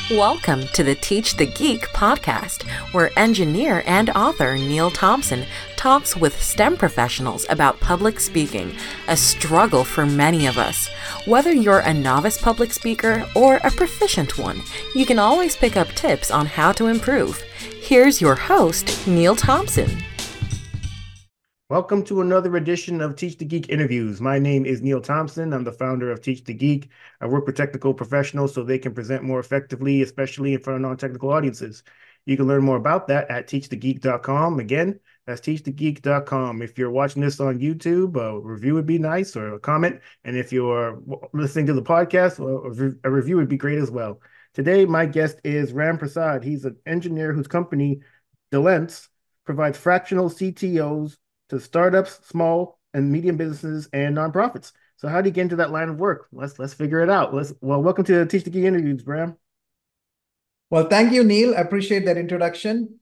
Welcome to the Teach the Geek podcast, where engineer and author Neil Thompson talks with STEM professionals about public speaking, a struggle for many of us. Whether you're a novice public speaker or a proficient one, you can always pick up tips on how to improve. Here's your host, Neil Thompson. Welcome to another edition of Teach the Geek interviews. My name is Neil Thompson. I'm the founder of Teach the Geek. I work with technical professionals so they can present more effectively, especially in front of non-technical audiences. You can learn more about that at teachthegeek.com. Again, that's teachthegeek.com. If you're watching this on YouTube, a review would be nice, or a comment. And if you're listening to the podcast, a review would be great as well. Today, my guest is Ram Prasad. He's an engineer whose company, Delence, provides fractional CTOs to startups, small and medium businesses, and nonprofits. So how do you get into that line of work? Let's figure it out. Welcome to Teach the Geek interviews, Bram. Well, thank you, Neil. I appreciate that introduction.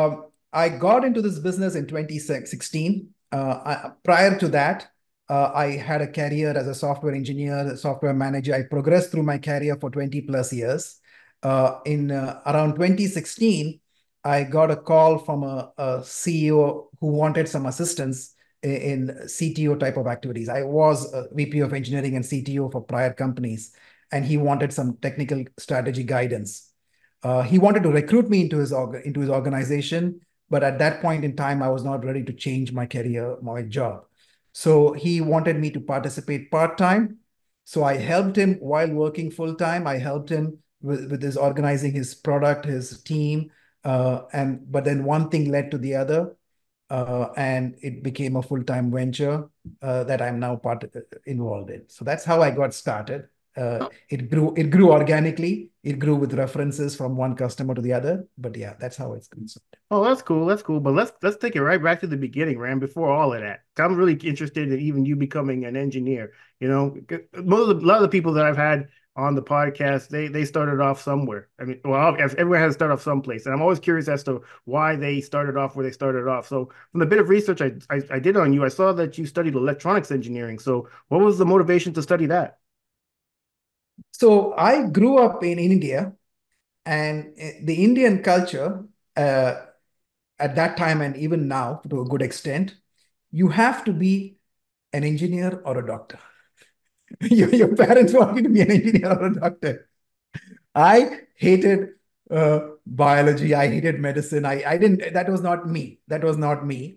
I got into this business in 2016. Prior to that, I had a career as a software engineer, a software manager. I progressed through my career for 20 plus years. In around 2016, I got a call from a CEO who wanted some assistance in CTO type of activities. I was a VP of engineering and CTO for prior companies, and he wanted some technical strategy guidance. He wanted to recruit me into his organization, but at that point in time, I was not ready to change my career, my job. So he wanted me to participate part-time. So I helped him while working full-time. I helped him with his organizing his product, his team. But then one thing led to the other, and it became a full-time venture that I'm now involved in. So that's how I got started. It grew organically. It grew with references from one customer to the other. But yeah, that's how it's concerned. Oh, that's cool. That's cool. But let's take it right back to the beginning, Ram, before all of that. I'm really interested in even you becoming an engineer. You know, a lot of the people that I've had on the podcast, they started off somewhere. I mean, well, everyone has to start off someplace, and I'm always curious as to why they started off where they started off. So, from the bit of research I did on you, I saw that you studied electronics engineering. So, what was the motivation to study that? So, I grew up in India, and the Indian culture at that time and even now, to a good extent, you have to be an engineer or a doctor. Your parents want you to be an engineer or a doctor. I hated biology. I hated medicine. I didn't. That was not me. That was not me.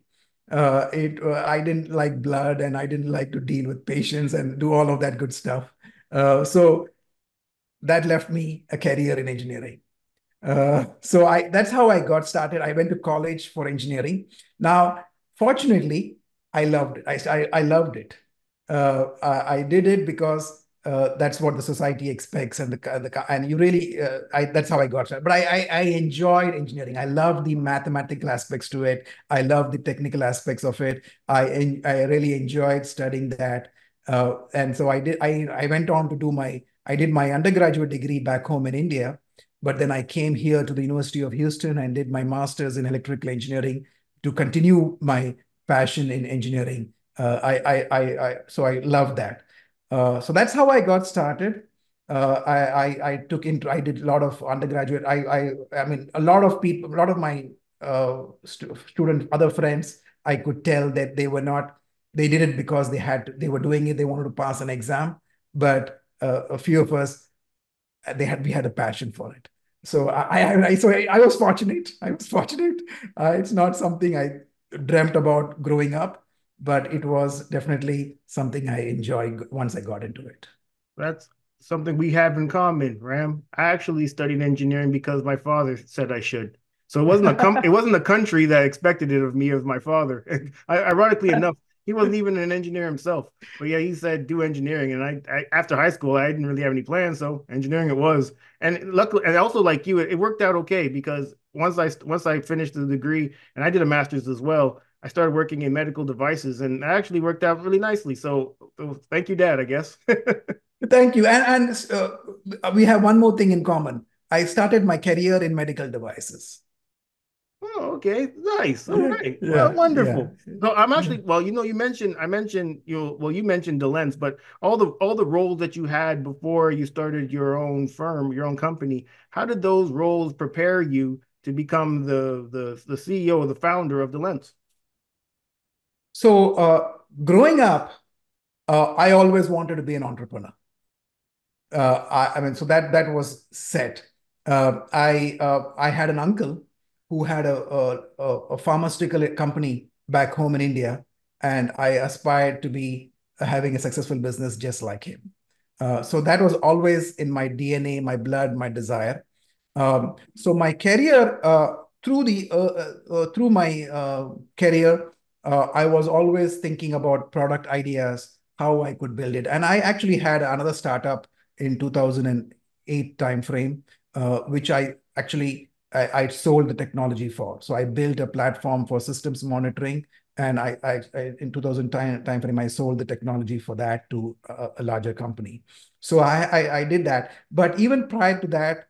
I didn't like blood, and I didn't like to deal with patients and do all of that good stuff. So that left me a career in engineering. That's how I got started. I went to college for engineering. Now, fortunately, I loved it. I loved it. I did it because that's what the society expects, and you really that's how I got started. But I enjoyed engineering. I loved the mathematical aspects to it. I loved the technical aspects of it. I really enjoyed studying that. And so I did. I went on to I did my undergraduate degree back home in India, but then I came here to the University of Houston and did my master's in electrical engineering to continue my passion in engineering. So I love that. So that's how I got started. I did a lot of undergraduate. I mean, a lot of people, a lot of my other friends, I could tell that they did it because they were doing it. They wanted to pass an exam, but a few of us, we had a passion for it. So I was fortunate. I was fortunate. It's not something I dreamt about growing up, but it was definitely something I enjoyed once I got into it. That's something we have in common, Ram. I actually studied engineering because my father said I should. So it wasn't a country that expected it of me as my father. Ironically enough, he wasn't even an engineer himself. But yeah, he said do engineering, and I after high school I didn't really have any plans, so engineering it was. And luckily, and also like you, it worked out okay because once I finished the degree and I did a master's as well, I started working in medical devices, and it actually worked out really nicely. So thank you, Dad, I guess. Thank you. And we have one more thing in common. I started my career in medical devices. Oh, okay. Nice. All Yeah, right. Well, yeah, yeah. wonderful. So I'm actually, well, you mentioned the lens, but all the roles that you had before you started your own firm, your own company, how did those roles prepare you to become the CEO or the founder of the lens? So growing up, I always wanted to be an entrepreneur. I mean, so that was set. I had an uncle who had a pharmaceutical company back home in India, and I aspired to be having a successful business just like him. So that was always in my DNA, my blood, my desire. So my career through my career, I was always thinking about product ideas, how I could build it, and I actually had another startup in 2008 timeframe, which I sold the technology for. So I built a platform for systems monitoring, and I in 2000 timeframe I sold the technology for that to a larger company. So I did that. But even prior to that,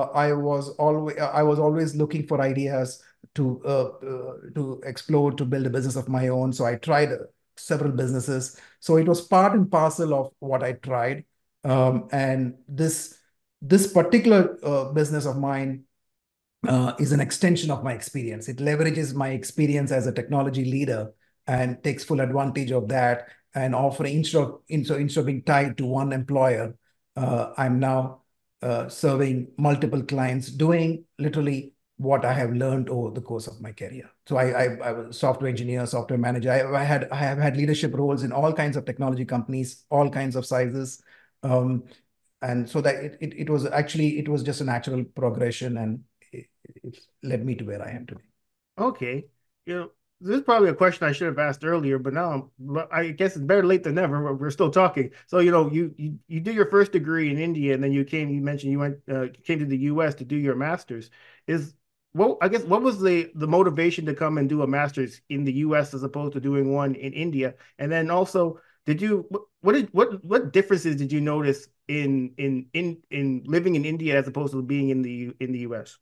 I was always looking for ideas to explore, to build a business of my own. So I tried several businesses. So it was part and parcel of what I tried. And this particular business of mine is an extension of my experience. It leverages my experience as a technology leader and takes full advantage of that, and offering instead of being tied to one employer, I'm now serving multiple clients, doing literally what I have learned over the course of my career. So I was a software engineer, software manager. I have had leadership roles in all kinds of technology companies, all kinds of sizes. Um, and so that it was actually, it was just a natural progression, and it led me to where I am today. Okay. You know, this is probably a question I should have asked earlier, but I guess it's better late than never. We're still talking. So, you did your first degree in India, and then you mentioned came to the US to do your master's. Is I guess what was the motivation to come and do a master's in the US as opposed to doing one in India? And then also, what differences did you notice in living in India as opposed to being in the US?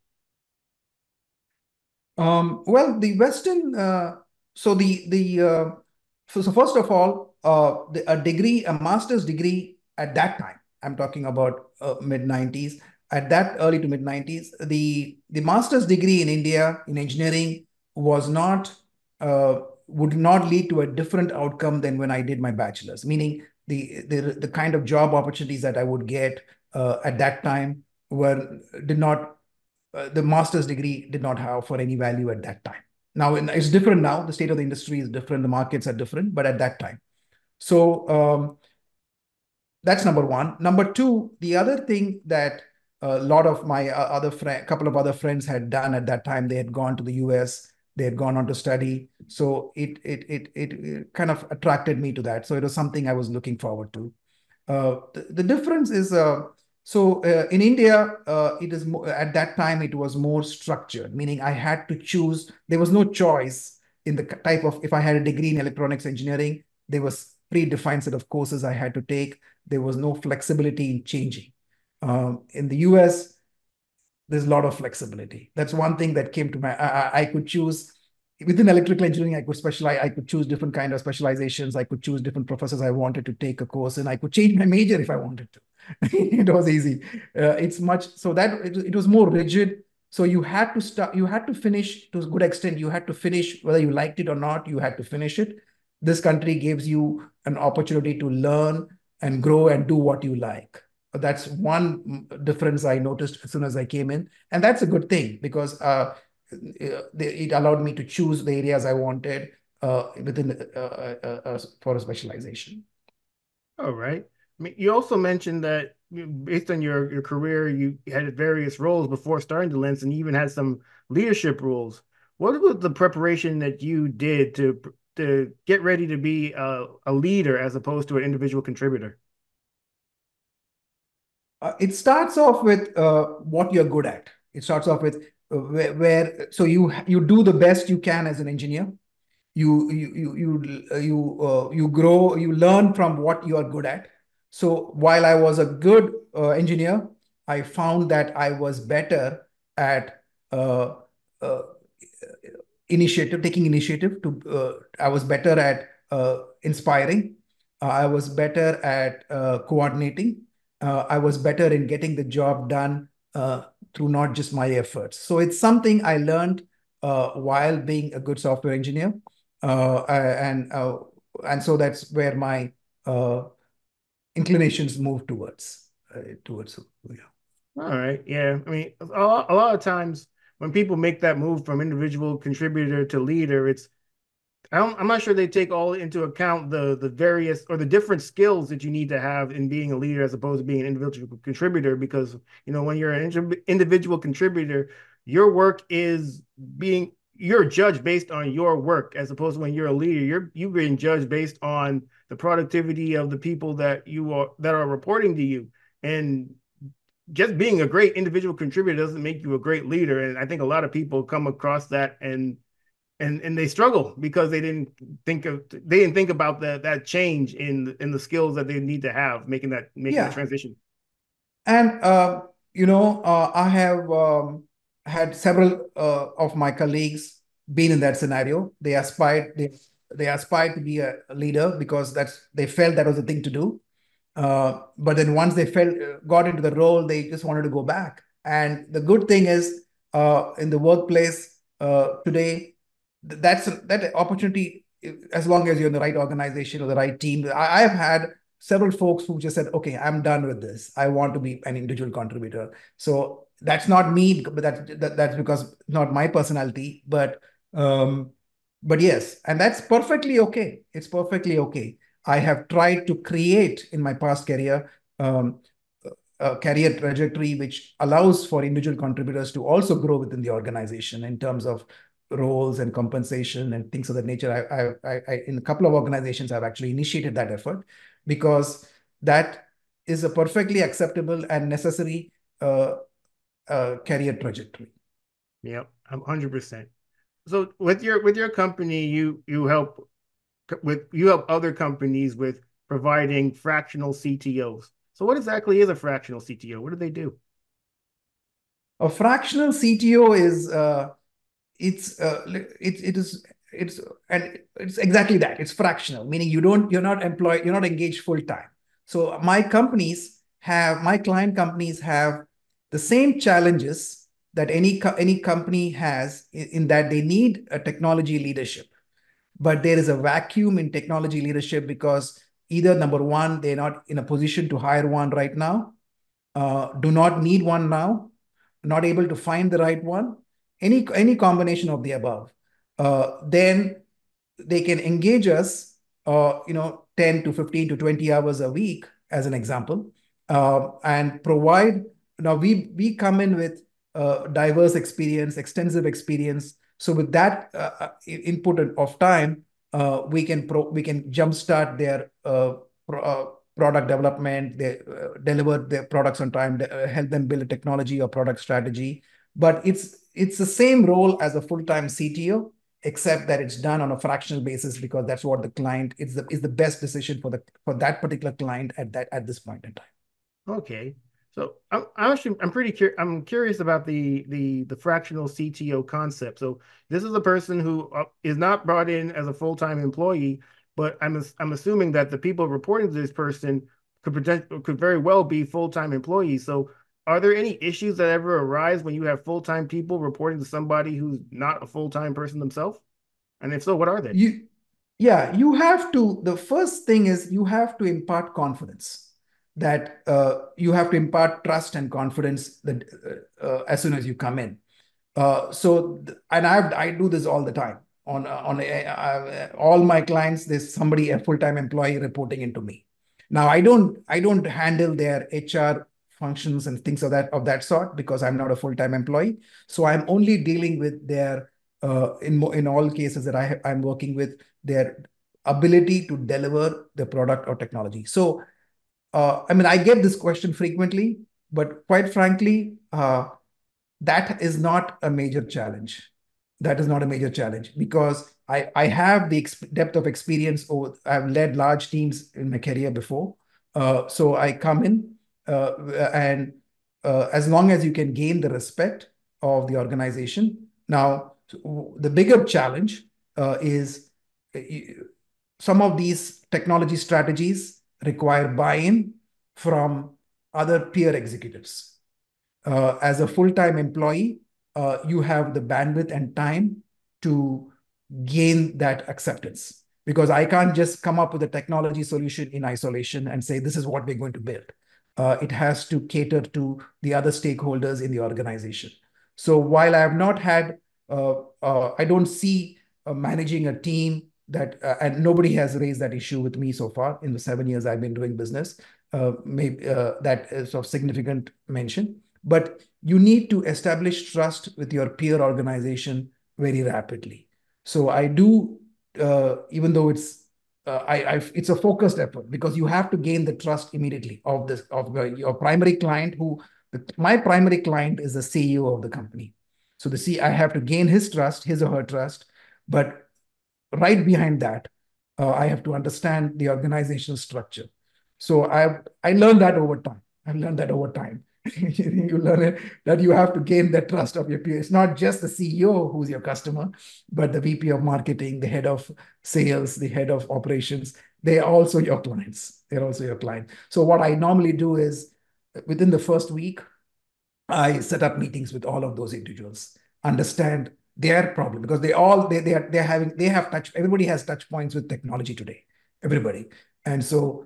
Well, the Western, so so first of all, a master's degree at that time, I'm talking about mid 90s, at that early to mid 90s, the master's degree in India in engineering was not, would not lead to a different outcome than when I did my bachelor's, meaning the kind of job opportunities that I would get at that time did not the master's degree did not have for any value at that time. Now it's different now. The state of the industry is different. The markets are different, but at that time. So that's number one. Number two, the other thing that a lot of my couple of other friends had done at that time, they had gone to the US, they had gone on to study. So it kind of attracted me to that. So it was something I was looking forward to. The difference is in India, at that time it was more structured, meaning I had to choose. There was no choice in the type of, if I had a degree in electronics engineering, there was predefined set of courses I had to take. There was no flexibility in changing. In the US, there's a lot of flexibility. That's one thing that came to I could choose within electrical engineering. I could specialize. I could choose different kind of specializations. I could choose different professors I wanted to take a course, and I could change my major if I wanted to. It was easy. It's much so that it was more rigid. So you had to start. You had to finish to a good extent. You had to finish whether you liked it or not. You had to finish it. This country gives you an opportunity to learn and grow and do what you like. That's one difference I noticed as soon as I came in. And that's a good thing because it allowed me to choose the areas I wanted for a specialization. All right. I mean, you also mentioned that based on your career, you had various roles before starting the Lens, and you even had some leadership roles. What was the preparation that you did to get ready to be a leader as opposed to an individual contributor? It starts off with what you're good at. It starts off with so you do the best you can as an engineer. You grow, you learn from what you are good at. So while I was a good engineer, I found that I was better at uh, uh, taking initiative to, I was better at inspiring. I was better at coordinating. I was better in getting the job done through not just my efforts. So it's something I learned while being a good software engineer. And so that's where my inclinations move towards. Yeah. All right. Yeah. I mean, a lot of times when people make that move from individual contributor to leader, I'm not sure they take all into account the various or the different skills that you need to have in being a leader as opposed to being an individual contributor. Because when you're an individual contributor, your work is you're judged based on your work as opposed to when you're a leader, you're being judged based on the productivity of the people that are reporting to you. And just being a great individual contributor doesn't make you a great leader. And I think a lot of people come across that and they struggle because they didn't think about that change in the skills that they need to have making that transition. And I have had several of my colleagues been in that scenario. They aspired to be a leader because they felt that was the thing to do. But then once they got into the role, they just wanted to go back. And the good thing is, in the workplace today, that opportunity, as long as you're in the right organization or the right team. I have had several folks who just said, okay, I'm done with this. I want to be an individual contributor. So that's not me, but that's because not my personality. But yes, and that's perfectly okay. It's perfectly okay. I have tried to create in my past career a career trajectory which allows for individual contributors to also grow within the organization in terms of roles and compensation and things of that nature. I in a couple of organizations, I've actually initiated that effort because that is a perfectly acceptable and necessary career trajectory. Yep, 100%. So with your company, you help other companies with providing fractional CTOs. So what exactly is a fractional CTO? What do they do? A fractional CTO is it's exactly that. It's fractional, meaning you're not employed, you're not engaged full time. So my client companies have the same challenges that any company has in that they need a technology leadership, but there is a vacuum in technology leadership because either number one, they're not in a position to hire one right now, do not need one now, not able to find the right one, any combination of the above. Then they can engage us, 10 to 15 to 20 hours a week, as an example, and provide. Now we come in with diverse experience, extensive experience. So with that input of time, we can jumpstart their product development, they deliver their products on time, help them build a technology or product strategy. But it's the same role as a full-time CTO, except that it's done on a fractional basis because that's what the client is the best decision for that particular client at this point in time. Okay. So I'm curious about the fractional CTO concept. So this is a person who is not brought in as a full-time employee, but I'm assuming that the people reporting to this person could very well be full-time employees. So are there any issues that ever arise when you have full-time people reporting to somebody who's not a full-time person themselves? And if so, what are they? The first thing is you have to impart confidence. That you have to impart trust and confidence that as soon as you come in. I do this all the time on all my clients. There's a full-time employee reporting into me. Now I don't handle their HR functions and things of that sort because I'm not a full-time employee. So I'm only dealing with their in all cases that I'm working with, their ability to deliver the product or technology. So I get this question frequently, but quite frankly, that is not a major challenge. That is not a major challenge because I have the depth of experience. I've led large teams in my career before. So I come in and as long as you can gain the respect of the organization. Now, So the bigger challenge is some of these technology strategies require buy-in from other peer executives. As a full-time employee, you have the bandwidth and time to gain that acceptance. Because I can't just come up with a technology solution in isolation and say, this is what we're going to build. It has to cater to the other stakeholders in the organization. So while I have not had, I don't see managing a team that, and nobody has raised that issue with me so far in the 7 years I've been doing business. Maybe that is of significant mention. But you need to establish trust with your peer organization very rapidly. So I do, even though it's a focused effort because you have to gain the trust immediately of your primary client. My primary client is the CEO of the company. So I have to gain his trust, his or her trust, but right behind that, I have to understand the organizational structure. So I learned that over time. I've learned that over time. You learn it, that you have to gain the trust of your peers. It's not just the CEO who's your customer, but the VP of marketing, the head of sales, the head of operations. They are also your clients. They're also your client. So what I normally do is within the first week, I set up meetings with all of those individuals, understand their problem because they have touch. Everybody has touch points with technology today. Everybody, and so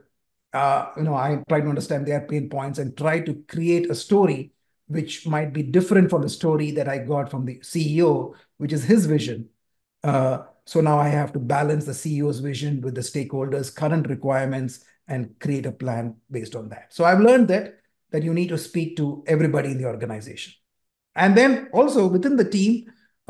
I try to understand their pain points and try to create a story which might be different from the story that I got from the CEO, which is his vision. So now I have to balance the CEO's vision with the stakeholders' current requirements and create a plan based on that. So I've learned that you need to speak to everybody in the organization. And then also within the team,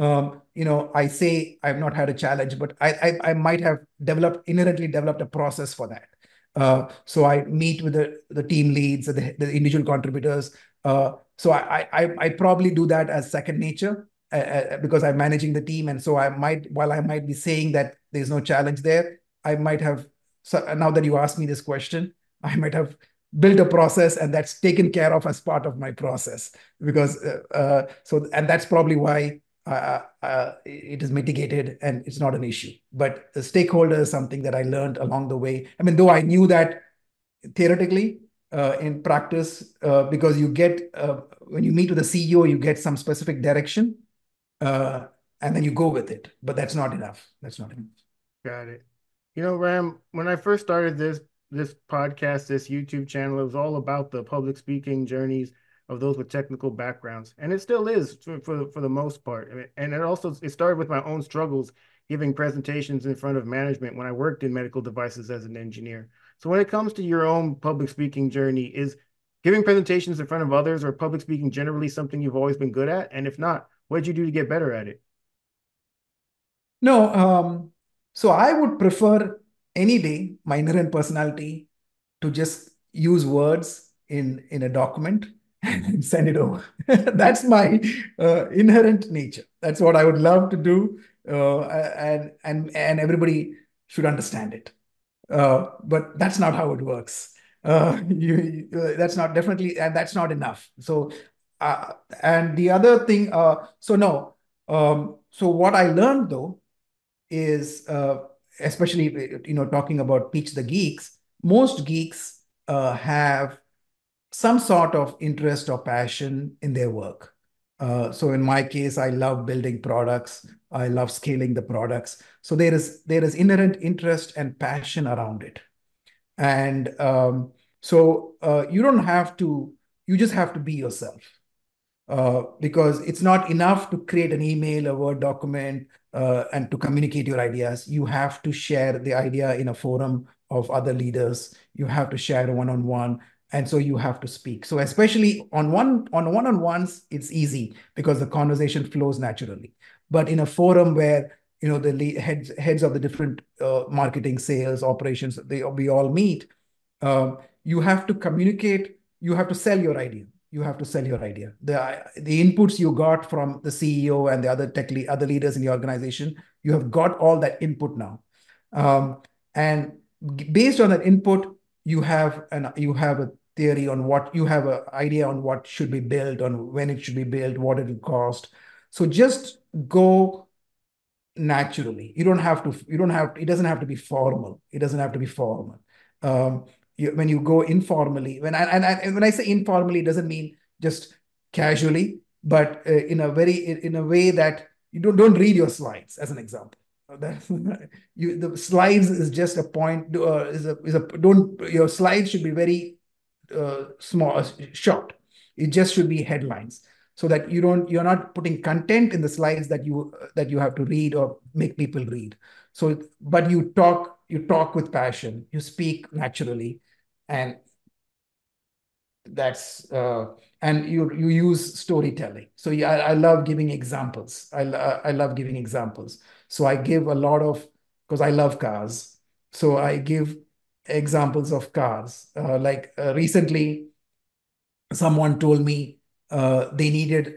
I say I've not had a challenge, but I might have inherently developed a process for that. So I meet with the team leads, the individual contributors. So I probably do that as second nature because I'm managing the team. And so while I might be saying that there's no challenge there, I might have, so now that you asked me this question, I might have built a process and that's taken care of as part of my process because and that's probably why it is mitigated and it's not an issue. But the stakeholder is something that I learned along the way. I mean, though I knew that theoretically, in practice, because you get, when you meet with the CEO, you get some specific direction and then you go with it. But that's not enough. That's not enough. Got it. Ram, when I first started this podcast, this YouTube channel, it was all about the public speaking journeys of those with technical backgrounds, and it still is for the most part. And it started with my own struggles giving presentations in front of management when I worked in medical devices as an engineer. So when it comes to your own public speaking journey, is giving presentations in front of others or public speaking generally something you've always been good at? And if not, what did you do to get better at it? No, so I would prefer any day my inherent personality to just use words in a document and send it over. That's my inherent nature. That's what I would love to do, and everybody should understand it. But that's not how it works. That's not definitely, and that's not enough. So, and the other thing, so no. So what I learned though is, especially talking about Teach the Geeks, most geeks have some sort of interest or passion in their work. So in my case, I love building products. I love scaling the products. So there is inherent interest and passion around it. And so you don't have to, you just have to be yourself. Because it's not enough to create an email, a Word document, and to communicate your ideas. You have to share the idea in a forum of other leaders. You have to share one-on-one. And so you have to speak. So especially on one-on-ones, it's easy because the conversation flows naturally. But in a forum where the heads of the different marketing, sales, operations, we all meet, you have to communicate. You have to sell your idea. You have to sell your idea. The inputs you got from the CEO and the other leaders in the organization, you have got all that input now. And based on that input, you have a theory on what, you have an idea on what should be built, on when it should be built, what it will cost. So just go naturally. You don't have to, it doesn't have to be formal. It doesn't have to be formal. When you go informally, when I say informally, it doesn't mean just casually, but in a way that you don't read your slides, as an example. The slides is just a point. Your slides should be very small, short. It just should be headlines, so that you're not putting content in the slides that you have to read or make people read. So, but you talk with passion, you speak naturally, and that's and you use storytelling. So yeah, I love giving examples. I love giving examples. So I give a lot of, because I love cars. So I give examples of cars. Recently, someone told me they needed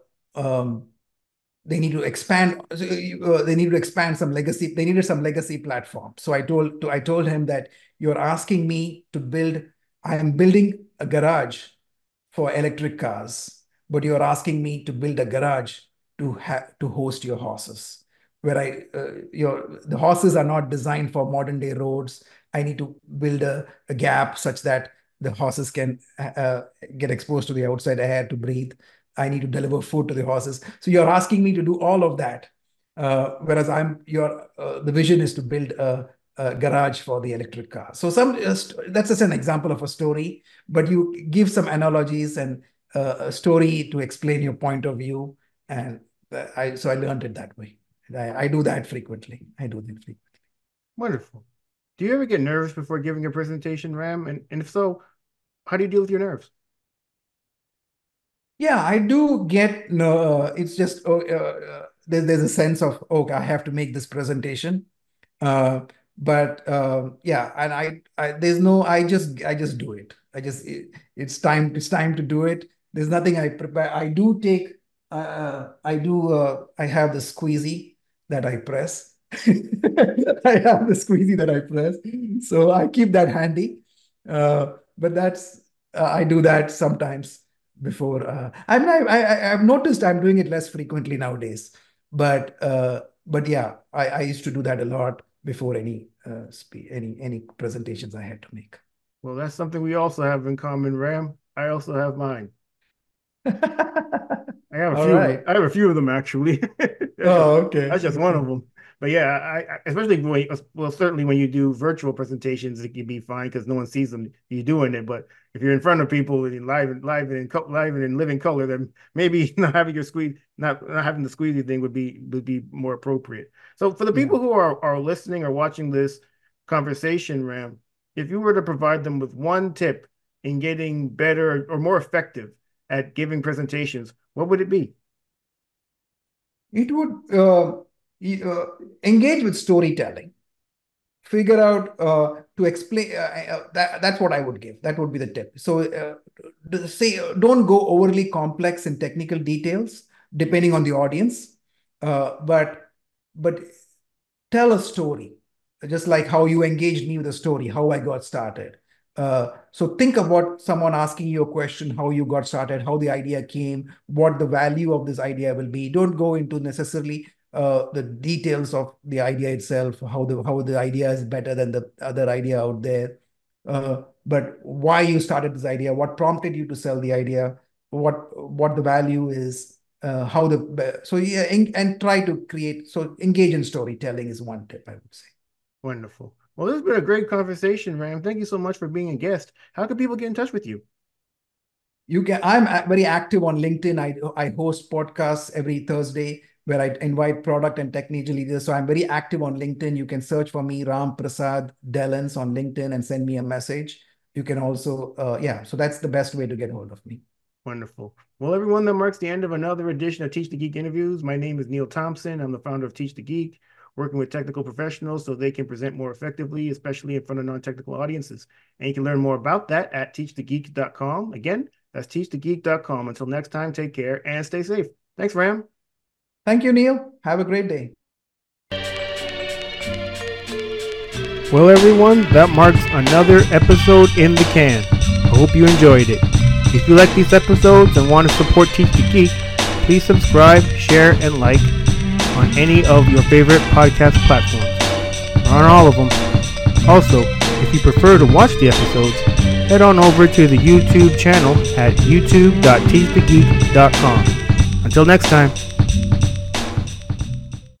they need to expand some legacy. They needed some legacy platform. So I told him that you're asking me to build. I am building a garage for electric cars, but you're asking me to build a garage to host your horses, where the horses are not designed for modern day roads. I need to build a gap such that the horses can get exposed to the outside air to breathe. I need to deliver food to the horses. So you're asking me to do all of that, whereas the vision is to build a garage for the electric car. So that's just an example of a story, but you give some analogies and a story to explain your point of view, and I learned it that way. I do that frequently. Wonderful. Do you ever get nervous before giving a presentation, Ram? And if so, how do you deal with your nerves? Yeah, I do get, it's just, there's a sense of, okay, I have to make this presentation. Yeah, and I just do it. It's time to do it. There's nothing I prepare. I have the squeezy that I press. So I keep that handy. But I do that sometimes before. I've noticed I'm doing it less frequently nowadays. But yeah, I used to do that a lot before any presentations I had to make. Well, that's something we also have in common, Ram. I also have mine. I have a few of them actually. Okay. That's just one of them. But yeah, especially certainly when you do virtual presentations, it can be fine because no one sees them. You're doing it, but if you're in front of people and live and in living color, then maybe not having the squeezy thing would be more appropriate. So for the people who are listening or watching this conversation, Ram, if you were to provide them with one tip in getting better or more effective at giving presentations, what would it be? It would engage with storytelling. Figure out to explain. That's what I would give. That would be the tip. So don't go overly complex in technical details, depending on the audience. But tell a story, just like how you engaged me with a story, how I got started. So think about someone asking you a question, how you got started, how the idea came, what the value of this idea will be. Don't go into necessarily the details of the idea itself, how the idea is better than the other idea out there. But why you started this idea, what prompted you to sell the idea, what the value is, and try to create. So engage in storytelling is one tip I would say. Wonderful. Well, this has been a great conversation, Ram. Thank you so much for being a guest. How can people get in touch with you? I'm very active on LinkedIn. I host podcasts every Thursday where I invite product and technical leaders. So I'm very active on LinkedIn. You can search for me, Ram Prasad Dellans on LinkedIn, and send me a message. You can also, so that's the best way to get hold of me. Wonderful. Well, everyone, that marks the end of another edition of Teach the Geek Interviews. My name is Neil Thompson. I'm the founder of Teach the Geek, working with technical professionals so they can present more effectively, especially in front of non-technical audiences. And you can learn more about that at teachthegeek.com. Again, that's teachthegeek.com. Until next time, take care and stay safe. Thanks, Ram. Thank you, Neil. Have a great day. Well, everyone, that marks another episode in the can. I hope you enjoyed it. If you like these episodes and want to support Teach the Geek, please subscribe, share, and like. on any of your favorite podcast platforms. We're on all of them. Also, if you prefer to watch the episodes, head on over to the YouTube channel at youtube.teachthegeek.com. Until next time.